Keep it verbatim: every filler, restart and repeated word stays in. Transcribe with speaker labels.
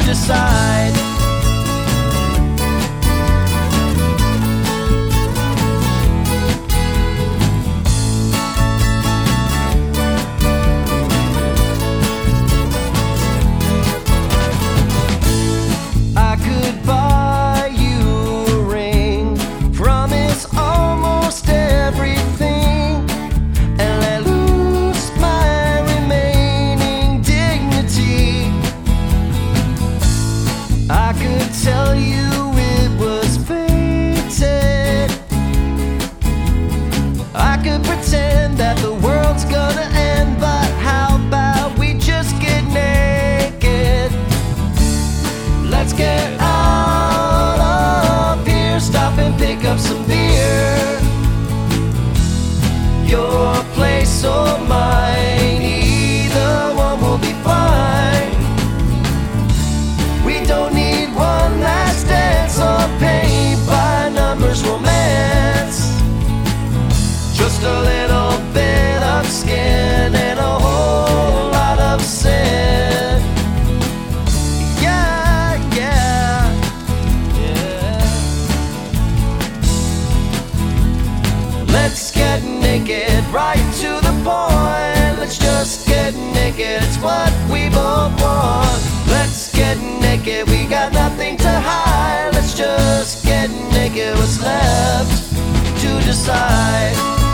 Speaker 1: decide. I could buy you a ring, promise almost everything, and let loose my remaining dignity. I could tell you it was fated. I could pretend that the world's gonna end, but how about we just get naked? Let's get out of here, stop and pick up some beer. Your place or mine, either one will be fine. We don't need one last dance or paint by numbers romance. Just a little bit of skin and a whole lot of sin. Yeah, yeah, yeah. Let's get naked, right to the point. Let's just get naked, it's what we both want. Let's get naked, we got nothing to hide. Let's just get naked, what's left to decide.